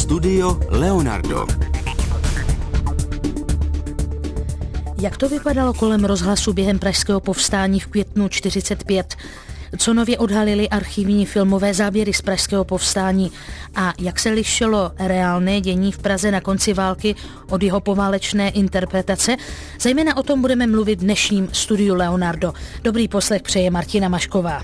Studio Leonardo. Jak to vypadalo kolem rozhlasu během pražského povstání v květnu 1945? Co nově odhalily archivní filmové záběry z pražského povstání a jak se lišilo reálné dění v Praze na konci války od jeho poválečné interpretace? Zejména o tom budeme mluvit v dnešním studiu Leonardo. Dobrý poslech přeje Martina Mašková.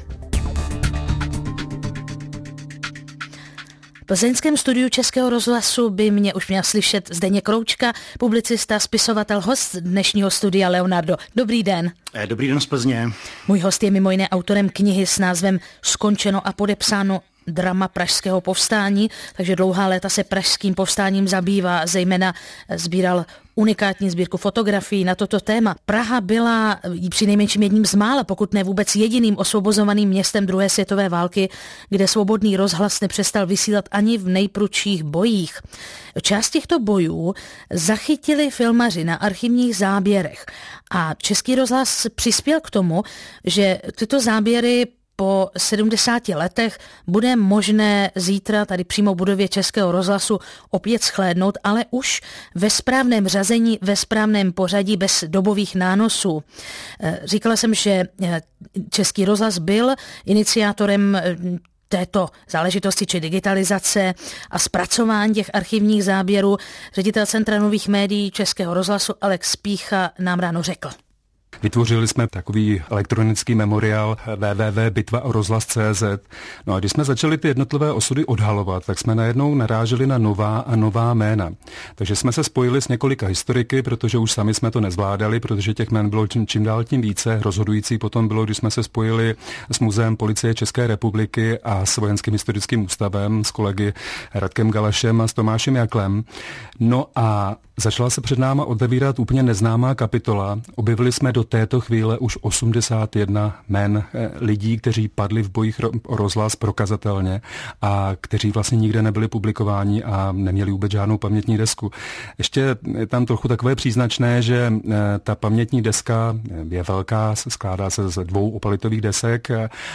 V plzeňském studiu Českého rozhlasu by mě už měl slyšet Zdeněk Roučka, publicista, spisovatel, host dnešního studia Leonardo. Dobrý den. Dobrý den z Plzně. Můj host je mimo jiné autorem knihy s názvem Skončeno a podepsáno, drama pražského povstání, takže dlouhá léta se pražským povstáním zabývá, zejména sbíral unikátní sbírku fotografií na toto téma. Praha byla přinejmenším jedním z mála, pokud ne vůbec jediným osvobozovaným městem druhé světové války, kde svobodný rozhlas nepřestal vysílat ani v nejprudších bojích. Část těchto bojů zachytili filmaři na archivních záběrech a Český rozhlas přispěl k tomu, že tyto záběry po 70 letech bude možné zítra tady přímo v budově Českého rozhlasu opět shlédnout, ale už ve správném řazení, ve správném pořadí, bez dobových nánosů. Říkala jsem, že Český rozhlas byl iniciátorem této záležitosti či digitalizace a zpracování těch archivních záběrů. Ředitel Centra nových médií Českého rozhlasu Alex Pícha nám ráno řekl. Vytvořili jsme takový elektronický memoriál www.bitvaorozhlas.cz. No a když jsme začali ty jednotlivé osudy odhalovat, tak jsme najednou naráželi na nová a nová jména. Takže jsme se spojili s několika historiky, protože už sami jsme to nezvládali, protože těch jmén bylo čím dál tím více. Rozhodující potom bylo, když jsme se spojili s Muzeem policie České republiky a s Vojenským historickým ústavem, s kolegy Radkem Galašem a s Tomášem Jaklem. No a začala se před náma otevírat úplně neznámá kapitola. Objevili jsme do této chvíle už 81 jmen lidí, kteří padli v bojích o rozhlas prokazatelně a kteří vlastně nikde nebyli publikováni a neměli vůbec žádnou pamětní desku. Ještě je tam trochu takové příznačné, že ta pamětní deska je velká, skládá se z 2 opalitových desek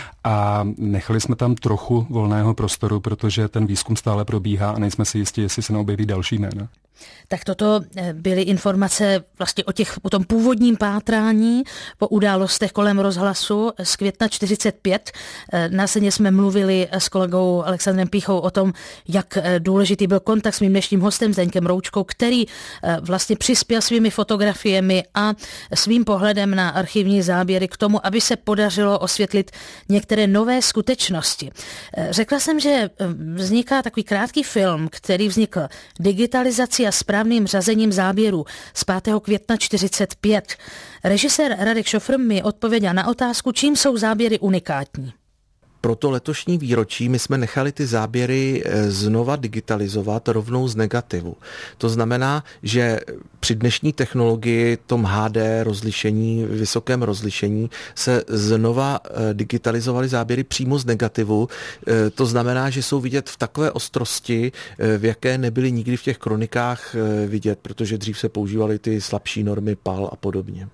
a nechali jsme tam trochu volného prostoru, protože ten výzkum stále probíhá a nejsme si jistí, jestli se neobjeví další jména. Tak toto byly informace vlastně o tom původním pátrání po událostech kolem rozhlasu z května 1945. Následně jsme mluvili s kolegou Alexandrem Píchou o tom, jak důležitý byl kontakt s mým dnešním hostem Zdeňkem Roučkou, který vlastně přispěl svými fotografiemi a svým pohledem na archivní záběry k tomu, aby se podařilo osvětlit některé nové skutečnosti. Řekla jsem, že vzniká takový krátký film, který vznikl digitalizací a správným řazením záběrů z 5. května 1945. Režisér Radek Šofr mi odpověděl na otázku, čím jsou záběry unikátní. Pro to letošní výročí my jsme nechali ty záběry znova digitalizovat rovnou z negativu. To znamená, že při dnešní technologii, tom HD rozlišení, vysokém rozlišení, se znova digitalizovaly záběry přímo z negativu. To znamená, že jsou vidět v takové ostrosti, v jaké nebyly nikdy v těch kronikách vidět, protože dřív se používaly ty slabší normy PAL a podobně.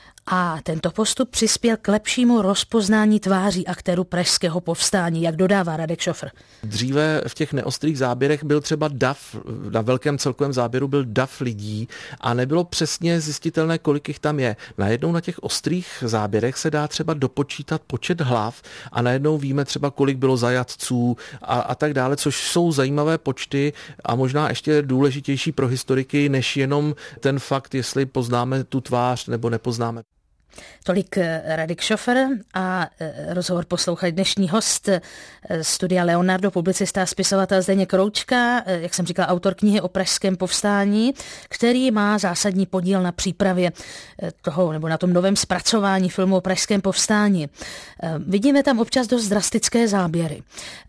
A tento postup přispěl k lepšímu rozpoznání tváří aktérů pražského povstání, jak dodává Radek Šofr. Dříve v těch neostrých záběrech byl třeba dav, na velkém celkovém záběru byl dav lidí a nebylo přesně zjistitelné, kolik jich tam je. Najednou na těch ostrých záběrech se dá třeba dopočítat počet hlav a najednou víme třeba, kolik bylo zajatců a tak dále, což jsou zajímavé počty a možná ještě důležitější pro historiky, než jenom ten fakt, jestli poznáme tu tvář nebo nepoznáme. Tolik Radek Šofr a rozhovor poslouchal dnešní host studia Leonardo, publicista a spisovatel Zdeněk Roučka, jak jsem říkal, autor knihy o pražském povstání, který má zásadní podíl na přípravě toho, nebo na tom novém zpracování filmu o pražském povstání. Vidíme tam občas dost drastické záběry.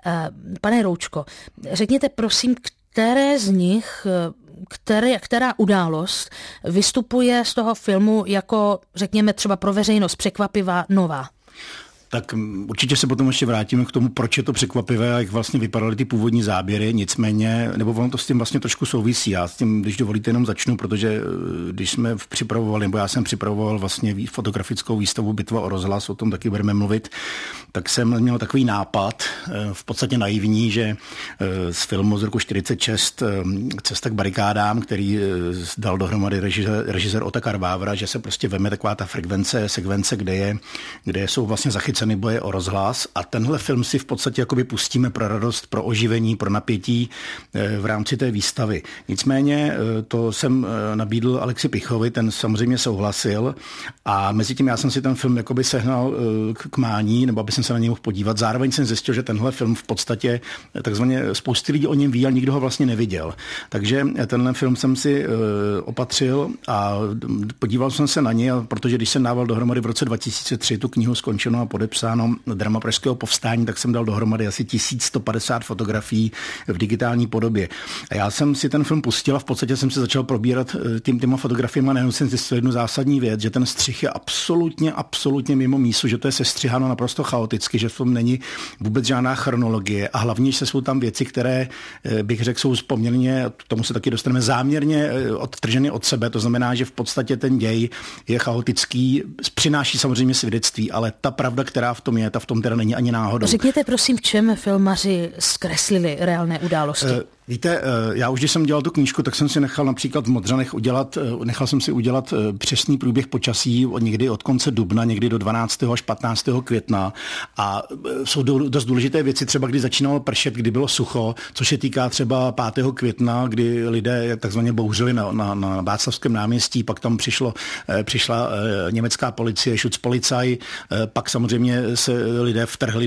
Pane Roučko, řekněte prosím, které z nich, která událost vystupuje z toho filmu jako, řekněme, třeba pro veřejnost překvapivá, nová? Tak určitě se potom ještě vrátíme k tomu, proč je to překvapivé a jak vlastně vypadaly ty původní záběry, nicméně, nebo ono to s tím vlastně trošku souvisí. Já s tím, když dovolíte, jenom začnu, protože když jsme připravovali, nebo já jsem připravoval vlastně fotografickou výstavu Bitva o rozhlas, o tom taky budeme mluvit, tak jsem měl takový nápad, v podstatě naivní, že z filmu z roku 46 Cesta k barikádám, který dal dohromady režisér Otakar Vávra, že se prostě veme taková ta sekvence, kde jsou vlastně zachyceny boje o rozhlas a tenhle film si v podstatě jakoby pustíme pro radost, pro oživení, pro napětí v rámci té výstavy. Nicméně to jsem nabídl Alexi Pichovi, ten samozřejmě souhlasil a mezi tím já jsem si ten film jakoby sehnal k mání, nebo aby jsem se na něj mohl podívat. Zároveň jsem zjistil, že tenhle film v podstatě takzvaně spousty lidí o něm ví, ale nikdo ho vlastně neviděl. Takže tenhle film jsem si opatřil a podíval jsem se na něj, protože když jsem dával dohromady v roce 2003 tu knihu Skončeno a podepsáno Drama pražského povstání, tak jsem dal dohromady asi 1150 fotografií v digitální podobě. A já jsem si ten film pustil a v podstatě jsem se začal probírat těma fotografiemi a nejenom jsem zjistil jednu zásadní věc, že ten střih je absolutně mimo mísu, že to je sestřiháno naprosto chaoticky, že v tom není vůbec žádná chronologie a hlavně, že jsou tam věci, které bych řekl, jsou poměrně, tomu se taky dostaneme, záměrně odtrženy od sebe. To znamená, že v podstatě ten děj je chaotický, přináší samozřejmě svědectví, ale ta pravda, která v tom je, ta v tom teda není ani náhodou. Řekněte prosím, v čem filmaři zkreslili reálné události? Víte, já už když jsem dělal tu knížku, tak jsem si nechal například v Modřanech udělat přesný průběh počasí někdy od konce dubna, někdy do 12. až 15. května a jsou dost důležité věci, třeba když začínalo pršet, kdy bylo sucho, což se týká třeba 5. května, kdy lidé takzvaně bouřili na Václavském náměstí, pak tam přišla německá policie, Schutzpolizei, pak samozřejmě se lidé vtrhli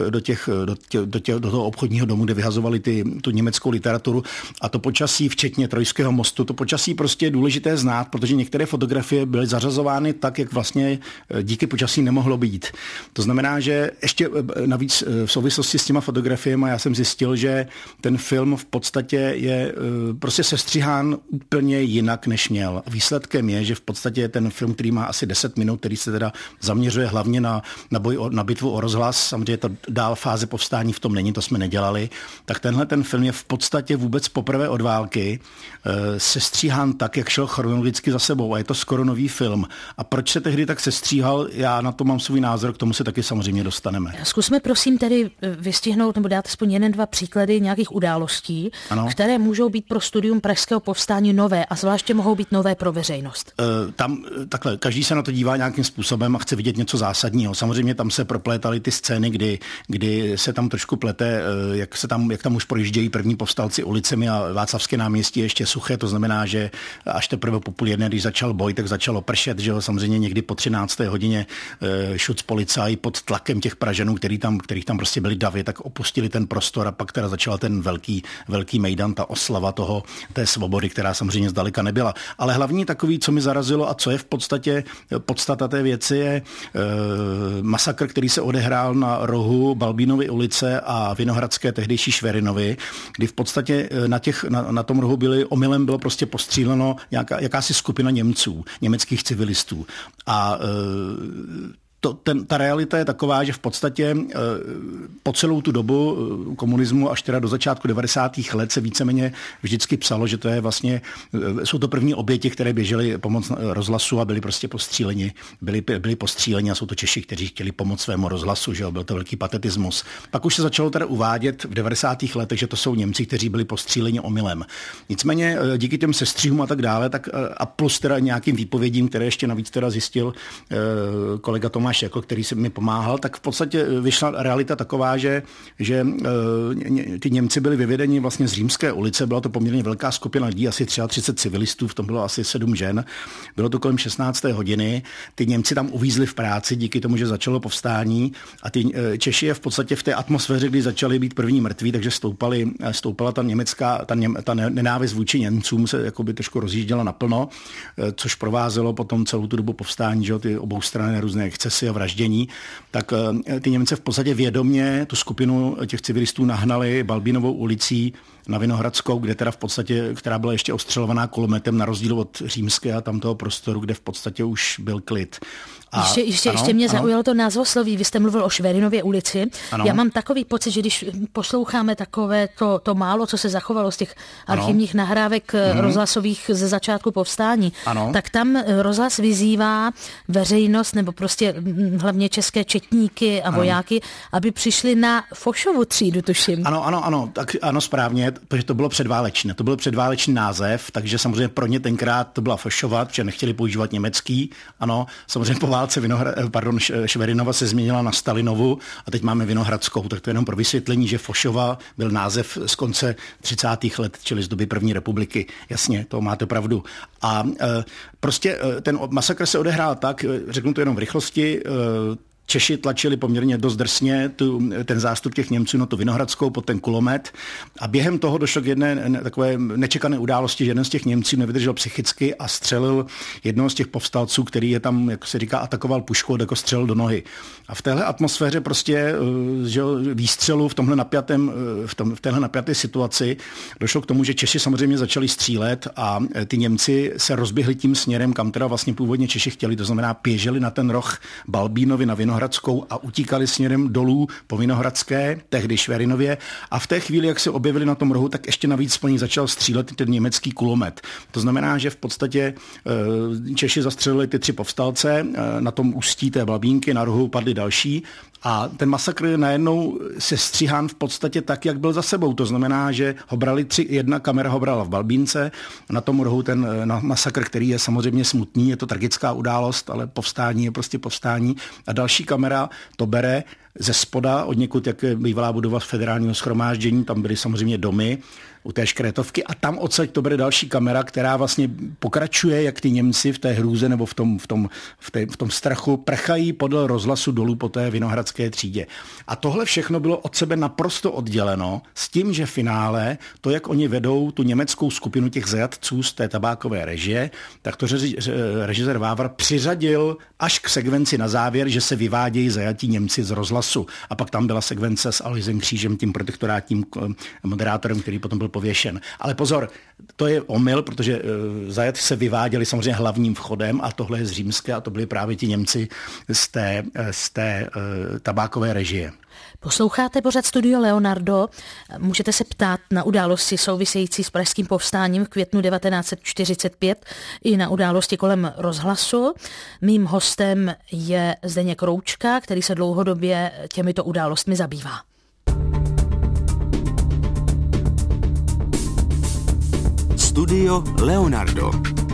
do toho obchodního domu, kde vyhazovali tu německou literaturu a to počasí, včetně Trojského mostu, to počasí prostě je důležité znát, protože některé fotografie byly zařazovány tak, jak vlastně díky počasí nemohlo být. To znamená, že ještě navíc v souvislosti s těma fotografiemi já jsem zjistil, že ten film v podstatě je prostě sestřihán úplně jinak, než měl. Výsledkem je, že v podstatě ten film, který má asi 10 minut, který se teda zaměřuje hlavně na bitvu o rozhlas, samozřejmě ta dál fáze povstání v tom není, to jsme nedělali, tak tenhle ten film je v podstatě vůbec poprvé od války sestříhán tak, jak šel chronologicky za sebou a je to skoro nový film. A proč se tehdy tak sestříhal, já na to mám svůj názor, k tomu se taky samozřejmě dostaneme. Zkusme prosím tedy vystihnout nebo dát aspoň 1-2 příklady nějakých událostí, ano, které můžou být pro studium pražského povstání nové a zvláště mohou být nové pro veřejnost. Tam takhle, každý se na to dívá nějakým způsobem a chce vidět něco zásadního. Samozřejmě tam se proplétaly ty scény, kdy se tam trošku plete, jak tam už projíždějí první povstalci ulicemi a Václavské náměstí ještě suché, to znamená, že až teprve po 12:30, když začal boj, tak začalo pršet, že jo, samozřejmě někdy po 13. hodině Schutzpolizei pod tlakem těch Pražanů, kterých tam prostě byli davy, tak opustili ten prostor a pak teda začal ten velký mejdan, ta oslava té svobody, která samozřejmě zdaleka nebyla. Ale hlavní takový, co mi zarazilo a co je v podstatě podstata té věci, je masakr, který se odehrál na rohu Balbínovy ulice a Vinohradské tehdejší Šverinovy, kdy v podstatě na tom rohu omylem bylo prostě postříleno jakási skupina Němců, německých civilistů. A ta realita je taková, že v podstatě po celou tu dobu komunismu až teda do začátku 90. let se víceméně vždycky psalo, že to je vlastně, jsou to první oběti, které běžely pomoct rozhlasu a byli prostě postříleni. Byli postříleni a jsou to Češi, kteří chtěli pomoct svému rozhlasu, že jo, byl to velký patetismus. Pak už se začalo teda uvádět v 90. letech, že to jsou Němci, kteří byli postříleni omylem. Nicméně díky těm sestřihům a tak dále, tak a plus teda nějakým výpovědím, které ještě navíc teda zjistil kolega Tomáš Jako, který se mi pomáhal, tak v podstatě vyšla realita taková, že ty Němci byli vyvedeni vlastně z Římské ulice, byla to poměrně velká skupina lidí, asi 33 civilistů, v tom bylo asi 7 žen, bylo to kolem 16. hodiny, ty Němci tam uvízli v práci díky tomu, že začalo povstání a ty Češi je v podstatě v té atmosféře, kdy začali být první mrtví, takže stoupala ta německá, ta nenávist vůči Němcům se jakoby trošku rozjížděla naplno, což provázelo potom celou tu dobu povstání, že ty obou strany různé excesy a vraždění, tak ty Němce v podstatě vědomě tu skupinu těch civilistů nahnali Balbínovou ulicí na Vinohradskou, kde teda v podstatě, která byla ještě ostřelovaná kulometem na rozdíl od Římské a tamtoho prostoru, kde v podstatě už byl klid. Ještě mě zaujalo to názvosloví. Vy jste mluvil o Šverinově ulici. Ano. Já mám takový pocit, že když posloucháme takové to málo, co se zachovalo z těch archivních nahrávek rozhlasových ze začátku povstání, tak tam rozhlas vyzývá veřejnost nebo prostě hlavně české četníky a vojáky, aby přišli na Fošovu třídu, tuším. Ano, správně, protože to bylo předválečné. To byl předválečný název, takže samozřejmě pro ně tenkrát to byla Fošova, protože nechtěli používat německý. Ano, samozřejmě po válce Šverinova se změnila na Stalinovu a teď máme Vinohradskou, tak to je jenom pro vysvětlení, že Fošova byl název z konce 30. let, čili z doby první republiky. Jasně, to máte pravdu. A prostě ten masakr se odehrál tak, řeknu to jenom v rychlosti, Češi tlačili poměrně dost drsně ten zástup těch Němců na tu Vinohradskou pod ten kulomet a během toho došlo k jedné takové nečekané události, že jeden z těch Němců nevydržel psychicky a střelil jednoho z těch povstalců, který je tam, jak se říká, atakoval puškou, jako střelil do nohy. A v téhle atmosféře prostě výstřelu v téhle napjaté situaci došlo k tomu, že Češi samozřejmě začali střílet a ty Němci se rozběhli tím směrem, kam teda vlastně původně Češi chtěli, to znamená běželi na ten roh Balbínovi na Vinohradskou a utíkali směrem dolů po Vinohradské, tehdy Šverinově, a v té chvíli, jak se objevili na tom rohu, tak ještě navíc po nich začal střílet ten německý kulomet. To znamená, že v podstatě Češi zastřelili ty 3 povstalce, na tom ústí té Balbínky, na rohu padli další a ten masakr najednou se stříhán v podstatě tak, jak byl za sebou. To znamená, že ho brali jedna kamera ho brala v Balbínce, na tom rohu ten masakr, který je samozřejmě smutný, je to tragická událost, ale povstání je prostě povstání. A další kamera to bere ze spoda, od někud, jak je bývalá budova Federálního shromáždění, tam byly samozřejmě domy u té Škrétovky a tam odsaď to bere další kamera, která vlastně pokračuje, jak ty Němci v té hrůze nebo v tom strachu prchají podle rozhlasu dolů po té Vinohradské třídě. A tohle všechno bylo od sebe naprosto odděleno s tím, že v finále to, jak oni vedou tu německou skupinu těch zajatců z té tabákové režie, tak to režisér Vávra přiřadil až k sekvenci na závěr, že se vyvádějí zajatí Němci z rozhlasu. A pak tam byla sekvence s Aloisem Křížem, tím protektorátním moderátorem, který potom byl pověšen. Ale pozor, to je omyl, protože zajatci se vyváděli samozřejmě hlavním vchodem a tohle je z římské a to byli právě ti Němci z té tabákové režie. Posloucháte pořad Studio Leonardo. Můžete se ptát na události související s pražským povstáním v květnu 1945 i na události kolem rozhlasu. Mým hostem je Zdeněk Roučka, který se dlouhodobě těmito událostmi zabývá. Studio Leonardo.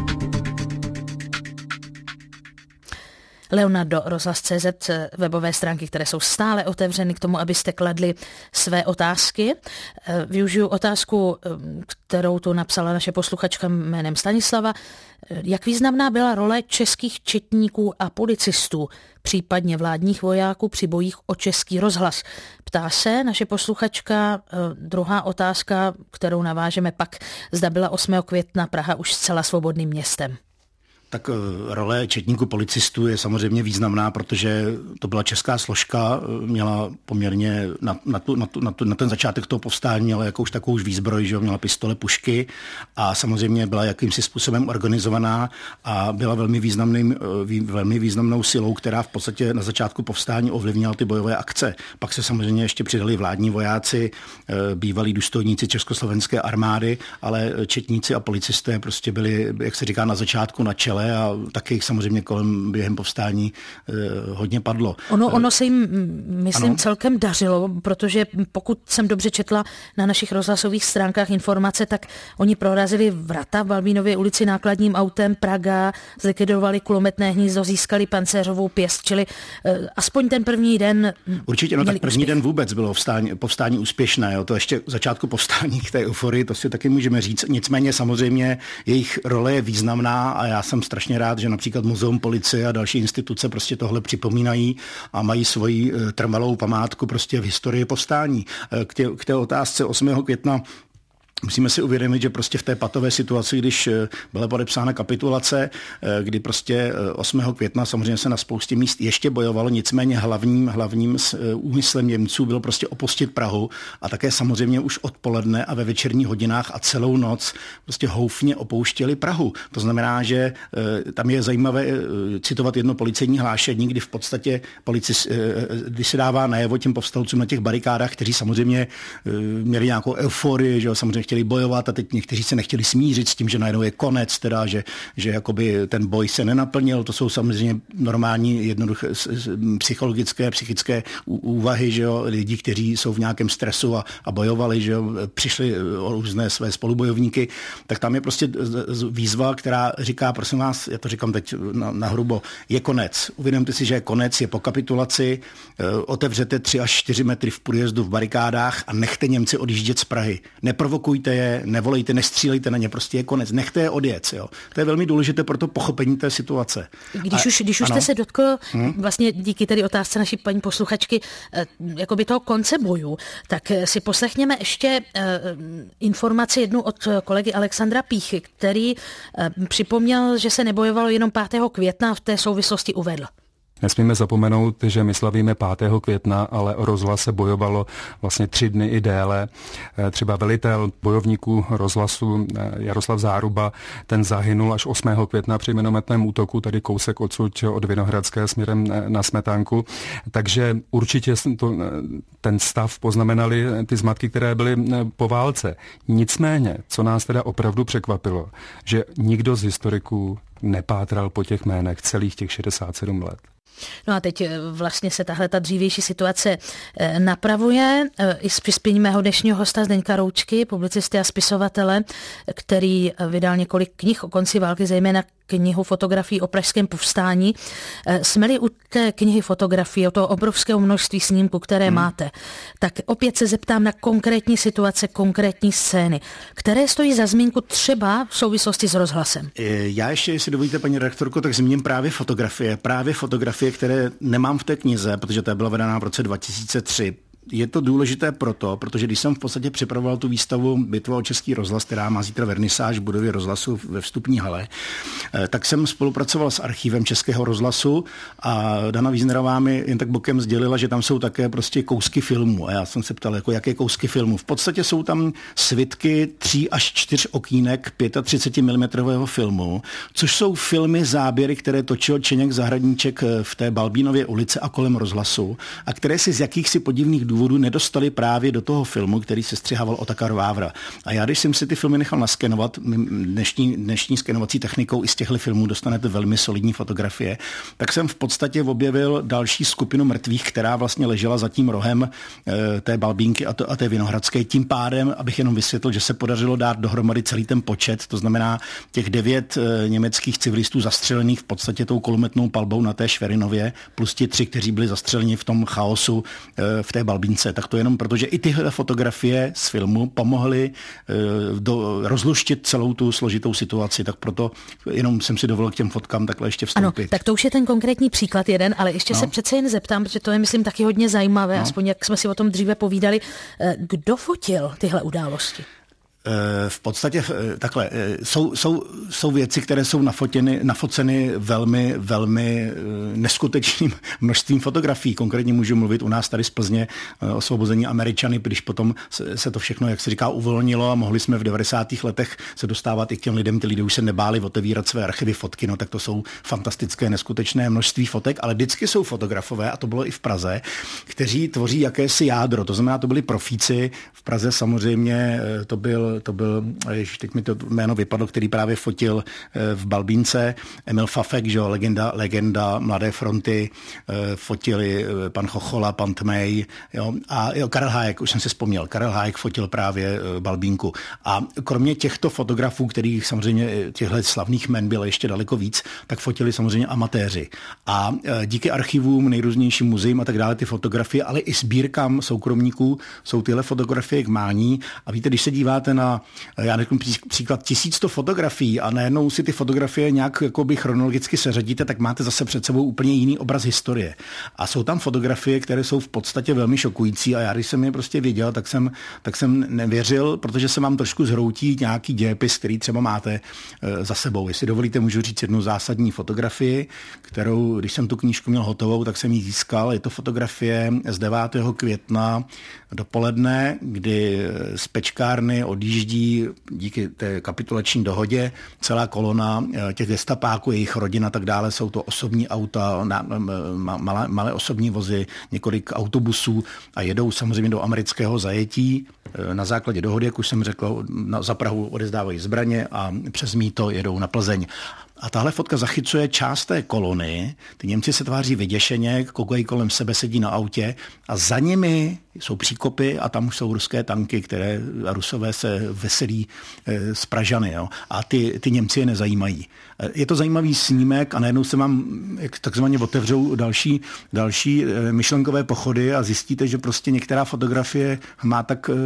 Leonardo, rozhlas.cz, webové stránky, které jsou stále otevřeny k tomu, abyste kladli své otázky. Využiju otázku, kterou tu napsala naše posluchačka jménem Stanislava. Jak významná byla role českých četníků a policistů, případně vládních vojáků při bojích o Český rozhlas? Ptá se naše posluchačka. Druhá otázka, kterou navážeme pak, zda byla 8. května Praha už zcela svobodným městem. Tak role četníků policistů je samozřejmě významná, protože to byla česká složka, měla poměrně na ten začátek toho povstání, měla jakouž takovou výzbroj, že měla pistole, pušky a samozřejmě byla jakýmsi způsobem organizovaná a byla velmi významnou silou, která v podstatě na začátku povstání ovlivnila ty bojové akce. Pak se samozřejmě ještě přidali vládní vojáci, bývalí důstojníci československé armády, ale četníci a policisté prostě byli, jak se říká, na začátku na čele a taky jich samozřejmě během povstání hodně padlo. Ono se jim, myslím, celkem dařilo, protože pokud jsem dobře četla na našich rozhlasových stránkách informace, tak oni prorazili vrata v Balbínově ulici nákladním autem Praga, zlikvidovali kulometné hnízdo, získali pancéřovou pěst, čili aspoň ten první den. Určitě, tak první den vůbec bylo povstání úspěšné, jo, to ještě začátku povstání k té euforii, to si taky můžeme říct. Nicméně samozřejmě jejich role je významná a já jsem strašně rád, že například Muzeum policie a další instituce prostě tohle připomínají a mají svoji trvalou památku prostě v historii povstání. K té otázce 8. května Musíme si uvědomit, že prostě v té patové situaci, když byla podepsána kapitulace, kdy prostě 8. května samozřejmě se na spoustě míst ještě bojovalo, nicméně hlavním úmyslem Němců bylo prostě opustit Prahu a také samozřejmě už odpoledne a ve večerních hodinách a celou noc prostě houfně opouštěli Prahu. To znamená, že tam je zajímavé citovat jedno policejní hlášení, kdy v podstatě když se dává najevo těm povstalcům na těch barikádách, kteří samozřejmě měli nějakou euforii, že jo, samozřejmě chtěli bojovat a teď někteří se nechtěli smířit s tím, že najednou je konec, teda, že jakoby ten boj se nenaplnil. To jsou samozřejmě normální, jednoduché psychické úvahy, že jo, lidí, kteří jsou v nějakém stresu a bojovali, že jo, přišli o různé své spolubojovníky, tak tam je prostě výzva, která říká, prosím vás, já to říkám teď na hrubo, je konec. Uvědomte si, že je konec, je po kapitulaci, otevřete 3 až 4 metry v průjezdu v barikádách a nechte Němci odjíždět z Prahy. Neprovokujte je, nevolejte, nestřílejte na ně, prostě je konec, nechte je odjet. Jo. To je velmi důležité pro to pochopení té situace. Když už jste se dotkl vlastně díky tedy otázce naší paní posluchačky jakoby toho konce boju, tak si poslechněme ještě informaci jednu od kolegy Alexandra Píchy, který připomněl, že se nebojovalo jenom 5. května, v té souvislosti uvedl. Nesmíme zapomenout, že my slavíme 5. května, ale o rozhlas se bojovalo vlastně 3 dny i déle. Třeba velitel bojovníků rozhlasu Jaroslav Záruba, ten zahynul až 8. května při minometném útoku, tady kousek odsud od Vinohradské směrem na Smetánku. Takže určitě ten stav poznamenali ty zmatky, které byly po válce. Nicméně, co nás teda opravdu překvapilo, že nikdo z historiků nepátral po těch jménech celých těch 67 let. No a teď vlastně se tahle ta dřívější situace napravuje i s přispěním mého dnešního hosta Zdeňka Roučky, publicisty a spisovatele, který vydal několik knih o konci války, zejména knihu fotografií o pražském povstání. Jsme-li u té knihy fotografií, o toho obrovského množství snímků, které máte, tak opět se zeptám na konkrétní situace, konkrétní scény, které stojí za zmínku třeba v souvislosti s rozhlasem. Já ještě, jestli dovolíte, paní redaktorko, tak zmíním právě fotografie, které nemám v té knize, protože ta byla vydaná v roce 2003. Je to důležité protože když jsem v podstatě připravoval tu výstavu Bitva o Český rozhlas, která má zítra vernisáž v budově rozhlasu ve vstupní hale, tak jsem spolupracoval s archívem Českého rozhlasu a Dana Wiesnerová mi jen tak bokem sdělila, že tam jsou také prostě kousky filmů. A já jsem se ptal, jako jaké kousky filmů. V podstatě jsou tam svitky 3 až 4 okýnek 35 mm filmu, což jsou filmy, záběry, které točil Čeněk Zahradníček v té Balbínově ulici a kolem rozhlasu a které si z jakýchsi podivných důvodů nedostali právě do toho filmu, který se střihával Otakar Vávra. A já, když jsem si ty filmy nechal naskenovat, dnešní skenovací technikou i z těchto filmů dostanete velmi solidní fotografie, tak jsem v podstatě objevil další skupinu mrtvých, která vlastně ležela za tím rohem té Balbínky a té Vinohradské. Tím pádem, abych jenom vysvětlil, že se podařilo dát dohromady celý ten počet, to znamená těch 9 německých civilistů zastřelených v podstatě tou kulometnou palbou na té Šverinově, plus ti 3, kteří byli zastřeleni v tom chaosu v té Balbínce. Tak to jenom proto, že i tyhle fotografie z filmu pomohly rozluštit celou tu složitou situaci, tak proto jenom jsem si dovolil k těm fotkám takhle ještě vstoupit. Ano, tak to už je ten konkrétní příklad jeden, ale ještě se přece jen zeptám, protože to je, myslím, taky hodně zajímavé, aspoň jak jsme si o tom dříve povídali. Kdo fotil tyhle události? V podstatě takhle, jsou věci, které jsou nafoceny velmi, velmi neskutečným množstvím fotografií. Konkrétně můžu mluvit u nás tady z Plzně osvobození Američany, když potom se to všechno, jak se říká, uvolnilo a mohli jsme v 90. letech se dostávat i k těm lidem, ty lidé už se nebáli otevírat své archivy fotky, no tak to jsou fantastické, neskutečné množství fotek, ale vždycky jsou fotografové, a to bylo i v Praze, kteří tvoří jakési jádro, to znamená, to byli profíci, v Praze samozřejmě to byl, teď mi to jméno vypadlo, který právě fotil v Balbínce, Emil Fafek, že jo, legenda Mladé fronty, fotili pan Chochola, pan Tmej, jo, a jo, Karel Hájek, už jsem si vzpomněl, Karel Hájek fotil právě Balbínku. A kromě těchto fotografů, kterých samozřejmě těchto slavných jmen bylo ještě daleko víc, tak fotili samozřejmě amatéři. A díky archivům, nejrůznějším muzeím a tak dále, ty fotografie, ale i sbírkám soukromníků jsou tyhle fotografie k mání. A víte, když se díváte na, já řeknu příklad, 1100 fotografií a najednou si ty fotografie nějak jakoby chronologicky seřadíte, tak máte zase před sebou úplně jiný obraz historie. A jsou tam fotografie, které jsou v podstatě velmi šokující a já, když jsem je prostě viděl, tak jsem nevěřil, protože se vám trošku zhroutí nějaký dějepis, který třeba máte za sebou. Jestli dovolíte, můžu říct jednu zásadní fotografii, kterou, když jsem tu knížku měl hotovou, tak jsem ji získal. Je to fotografie z 9. května dopoledne, kdy z Pečkárny odjíždí díky té kapitulační dohodě celá kolona těch gestapáků, jejich rodin a tak dále. Jsou to osobní auta, malé osobní vozy, několik autobusů a jedou samozřejmě do amerického zajetí. Na základě dohody, jak už jsem řekl, za Prahu odevzdávají zbraně a přes mýto jedou na Plzeň. A tahle fotka zachycuje část té kolony, ty Němci se tváří vyděšeně, koukají kolem sebe, sedí na autě a za nimi jsou příkopy a tam už jsou ruské tanky, které Rusové se veselí z Pražany. Jo? A ty Němci je nezajímají. Je to zajímavý snímek a najednou se vám takzvaně otevřou další myšlenkové pochody a zjistíte, že prostě některá fotografie má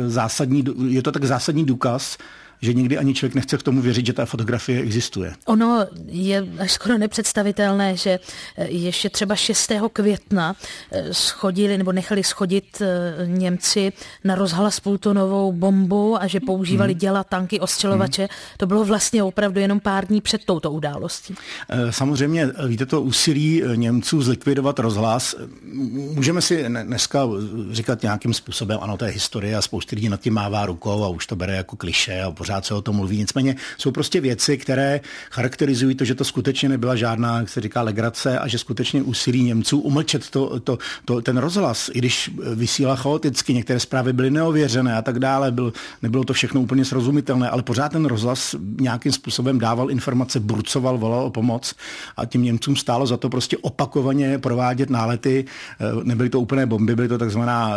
je to tak zásadní důkaz, že někdy ani člověk nechce k tomu věřit, že ta fotografie existuje. Ono je až skoro nepředstavitelné, že ještě třeba 6. května schodili nebo nechali schodit Němci na rozhlas půltonovou bombu a že používali děla, tanky, ostřelovače. To bylo vlastně opravdu jenom pár dní před touto událostí. Samozřejmě, víte, to úsilí Němců zlikvidovat rozhlas. Můžeme si dneska říkat nějakým způsobem, ano, to je historie a spousty lidí nad tím mává rukou a už to bere jako klišé a pořád se o tom mluví. Nicméně jsou prostě věci, které charakterizují to, že to skutečně nebyla žádná, jak se říká, legrace a že skutečně úsilí Němců umlčet ten rozhlas, i když vysílá chaoticky, některé zprávy byly neověřené a tak dále, nebylo to všechno úplně srozumitelné, ale pořád ten rozhlas nějakým způsobem dával informace, burcoval, volal o pomoc a tím Němcům stálo za to prostě opakovaně provádět nálety. Nebyly to úplné bomby, byly to takzvaná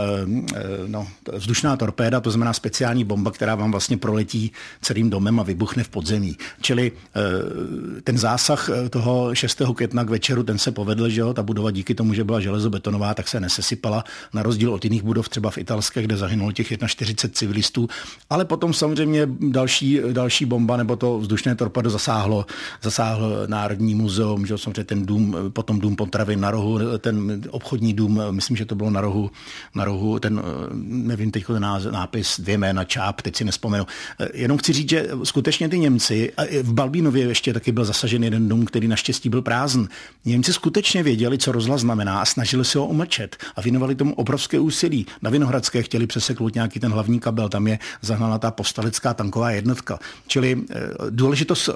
vzdušná torpéda, to znamená speciální bomba, která vám vlastně proletí celým domem a vybuchne v podzemí. Čili ten zásah toho 6. května k večeru, ten se povedl, že jo, ta budova díky tomu, že byla železobetonová, tak se nesesypala, na rozdíl od jiných budov, třeba v Italské, kde zahynulo těch 41 civilistů, ale potom samozřejmě další bomba nebo to vzdušné torpédo zasáhlo Národní muzeum, že jo, samozřejmě ten dům, potom dům potravin na rohu, ten obchodní dům, myslím, že to bylo na rohu ten, nevím teď ten nápis, 2 jména, Čáp, teď si nespomenu. Jenom chci říct, že skutečně ty Němci, v Balbínově ještě taky byl zasažen jeden dům, který naštěstí byl prázdný. Němci skutečně věděli, co rozhlas znamená a snažili se ho umlčet a věnovali tomu obrovské úsilí. Na Vinohradské chtěli přeseknout nějaký ten hlavní kabel, tam je zahnala ta povstalecká tanková jednotka. Čili důležitost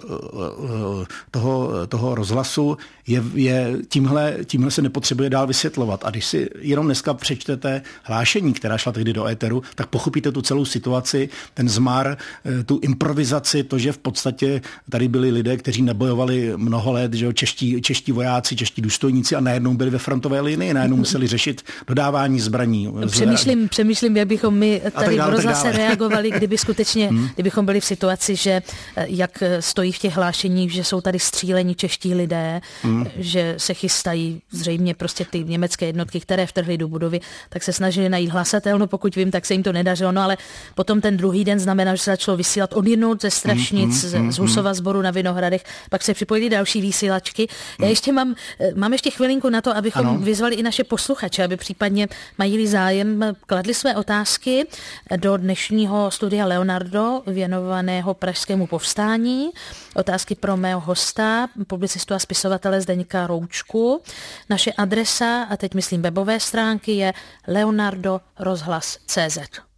toho rozhlasu je tímhle se nepotřebuje dál vysvětlovat. A když si jenom dneska přečtete hlášení, která šla tehdy do éteru, tak pochopíte tu celou situaci, ten zmar, tu improvizaci, to, že v podstatě tady byli lidé, kteří nebojovali mnoho let, že jo, čeští vojáci, čeští důstojníci a najednou byli ve frontové linii, najednou museli řešit dodávání zbraní. Přemýšlím, jak bychom my tady v rozhlase reagovali, kdybychom byli v situaci, že jak stojí v těch hlášeních, že jsou tady střílení čeští lidé, že se chystají zřejmě prostě ty německé jednotky, které vtrhly do budovy, tak se snažili najít hlasatelnu, pokud vím, tak se jim to nedařilo, no ale potom ten druhý den znamená, že se začalo vysílat odjednout ze Strašnic, z Husova Sboru na Vinohradech, pak se připojili další vysílačky. Já ještě mám ještě chvilinku na to, abychom vyzvali i naše posluchače, aby případně mají zájem, kladli své otázky do dnešního studia Leonardo věnovaného pražskému povstání. Otázky pro mého hosta, publicistu a spisovatele Zdeňka Roučku. Naše adresa, a teď myslím webové stránky, je leonardo.rozhlas.cz.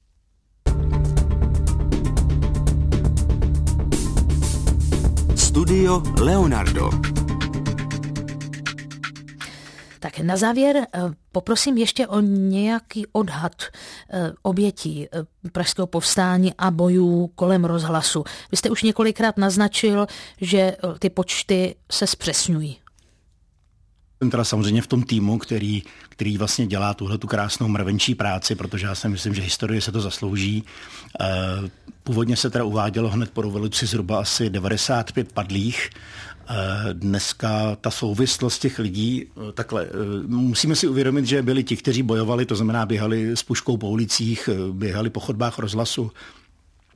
Studio Leonardo. Tak na závěr poprosím ještě o nějaký odhad obětí pražského povstání a bojů kolem rozhlasu. Vy jste už několikrát naznačil, že ty počty se zpřesňují. Jsem teda samozřejmě v tom týmu, který vlastně dělá tuhletu krásnou mravenčí práci, protože já si myslím, že historie se to zaslouží. Původně se teda uvádělo hned po revoluci zhruba asi 95 padlých. Dneska ta souvislost těch lidí, takhle, musíme si uvědomit, že byli ti, kteří bojovali, to znamená běhali s puškou po ulicích, běhali po chodbách rozhlasu,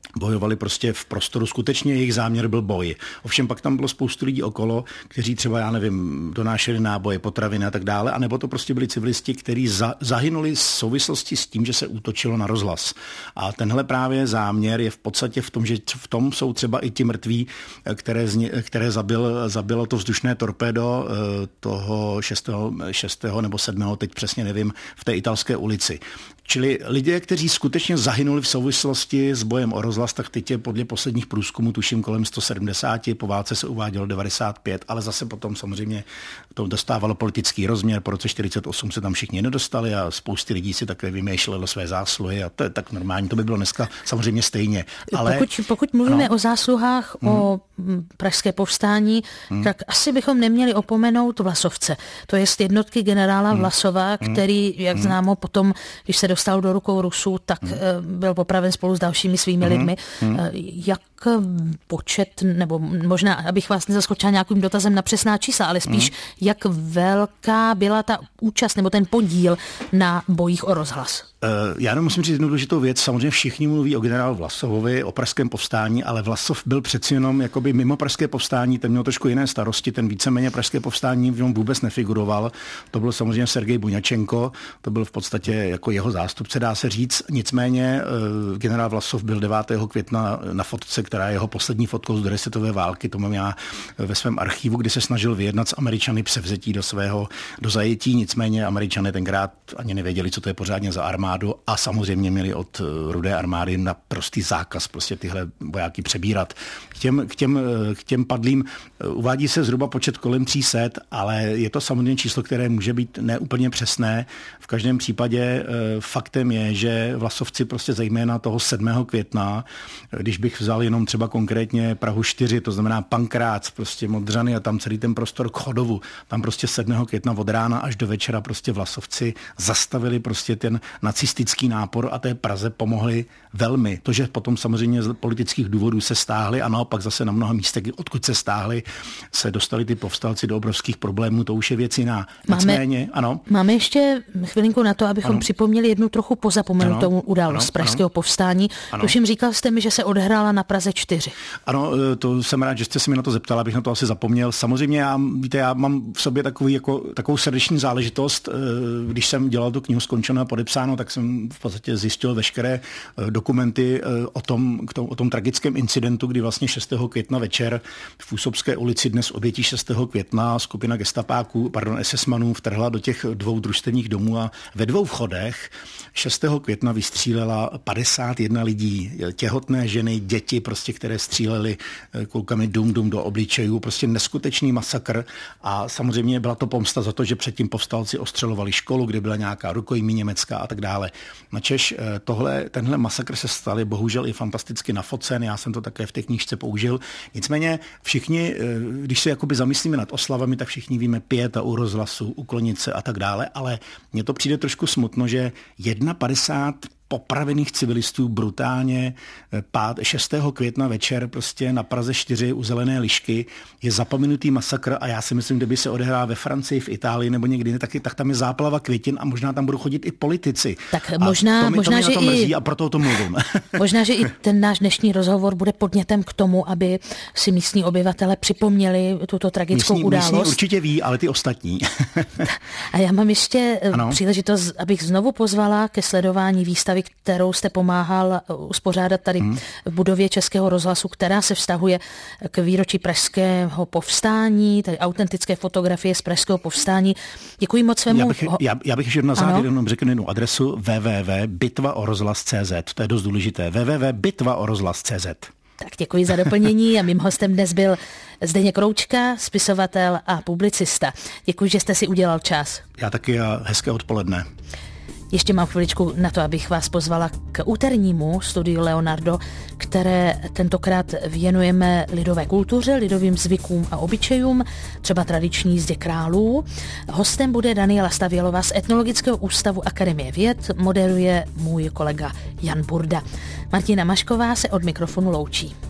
bojovali prostě v prostoru, skutečně jejich záměr byl boj. Ovšem pak tam bylo spoustu lidí okolo, kteří třeba, já nevím, donášeli náboje, potraviny a tak dále, anebo to prostě byli civilisti, kteří zahynuli v souvislosti s tím, že se útočilo na rozhlas. A tenhle právě záměr je v podstatě v tom, že v tom jsou třeba i ti mrtví, které zabilo to vzdušné torpédo toho 6. nebo 7. teď přesně nevím, v té italské ulici. Čili lidé, kteří skutečně zahynuli v souvislosti s bojem o rozhlas, tak teď je podle posledních průzkumů tuším kolem 170, po válce se uvádělo 95, ale zase potom samozřejmě to dostávalo politický rozměr, po roce 1948 se tam všichni nedostali a spousty lidí si také vymýšlelo své zásluhy a to je tak normální, to by bylo dneska samozřejmě stejně. Ale pokud mluvíme o zásluhách, o pražské povstání, tak asi bychom neměli opomenout Vlasovce. To je jednotky generála Vlasova, který, jak známo, potom, když se dostal do rukou Rusů, tak byl popraven spolu s dalšími svými lidmi. Jak počet, nebo možná, abych vás nezaskočila nějakým dotazem na přesná čísla, ale spíš, jak velká byla ta účast nebo ten podíl na bojích o rozhlas? Já nemusím říct jednu důležitou věc. Samozřejmě všichni mluví o generálu Vlasovovi, o pražském povstání, ale Vlasov byl přeci jenom jakoby mimo pražské povstání, ten měl trošku jiné starosti, ten víceméně pražské povstání v něm vůbec nefiguroval. To byl samozřejmě Sergej Buňačenko, to byl v podstatě jako jeho zástupce, dá se říct. Nicméně generál Vlasov byl 9. května na fotce, která je jeho poslední fotkou z druhé světové války, to mám já ve svém archivu, kdy se snažil vyjednat s Američany převzetí do zajetí, nicméně Američané tenkrát ani nevěděli, co to je pořádně za armádu a samozřejmě měli od Rudé armády naprostý zákaz prostě tyhle vojáky přebírat. K těm padlým uvádí se zhruba počet kolem 300, ale je to samozřejmě číslo, které může být neúplně přesné. V každém případě faktem je, že Vlasovci prostě zejména toho 7. května, když bych vzal jenom třeba konkrétně Prahu 4, to znamená Pankrác, prostě Modřany a tam celý ten prostor k Chodovu, tam prostě 7. května od rána až do večera prostě Vlasovci zastavili prostě ten nacistický nápor a té Praze pomohli velmi. To, že potom samozřejmě z politických důvodů se stáhli a naopak zase na mnoha místech, odkud se stáhli, se dostali ty povstalci do obrovských problémů, to už je věc jiná. Nicméně, ano. Máme ještě chvilinku na to, abychom připomněli jednu trochu pozapomenutou událost pražského povstání. Tuším, říkal jste mi, že se odehrála na Praze 4. Ano, to jsem rád, že jste se mi na to zeptala, abych na to asi zapomněl. Samozřejmě já mám v sobě takovou srdeční záležitost. Když jsem dělal tu knihu Skončeno a podepsáno, tak jsem v podstatě zjistil veškeré dokumenty o tom tragickém incidentu, kdy vlastně 6. května večer v Úsobské ulici dnes obětí 6. května skupina SS-manů vtrhla do těch 2 družstevních domů a ve 2 vchodech 6. května vystřílela 51 lidí, těhotné ženy, děti, prostě, které střílely kulkami dum do obličejů, prostě neskutečný masakr a samozřejmě byla to pomsta za to, že předtím povstalci ostřelovali školu, kde byla nějaká rukojmí německá a tak dále. Načež tenhle masakr se staly bohužel i fantasticky nafocen, já jsem to také v té knížce použil. Nicméně všichni, když se jakoby zamyslíme nad oslavami, tak všichni víme pieta u rozhlasu, uklonit se a tak dále, ale mně to přijde trošku smutno, že 51 popravených civilistů brutálně 6. května večer prostě na Praze 4 u Zelené lišky je zapomenutý masakr a já si myslím, kdyby se odehrál ve Francii, v Itálii nebo někdy, tak tam je záplava květin a možná tam budou chodit i politici. Tak možná, že to mrzí a proto o tom mluvím. Možná, že i ten náš dnešní rozhovor bude podnětem k tomu, aby si místní obyvatele připomněli tuto tragickou událost. Místní určitě ví, ale ty ostatní. A já mám ještě příležitost, abych znovu pozvala ke sledování výstavy, kterou jste pomáhal uspořádat tady v budově Českého rozhlasu, která se vztahuje k výročí pražského povstání, tady autentické fotografie z pražského povstání. Děkuji moc svému... Já bych ještě na závěr jenom řekl jednu adresu www.bitvaorozhlas.cz. To je dost důležité. www.bitvaorozhlas.cz. Tak děkuji za doplnění a mým hostem dnes byl Zdeněk Roučka, spisovatel a publicista. Děkuji, že jste si udělal čas. Já taky a hezké odpoledne. Ještě mám chviličku na to, abych vás pozvala k úternímu studiu Leonardo, které tentokrát věnujeme lidové kultuře, lidovým zvykům a obyčejům, třeba tradiční jízdě králů. Hostem bude Daniela Stavělová z Etnologického ústavu Akademie věd, moderuje můj kolega Jan Burda. Martina Mašková se od mikrofonu loučí.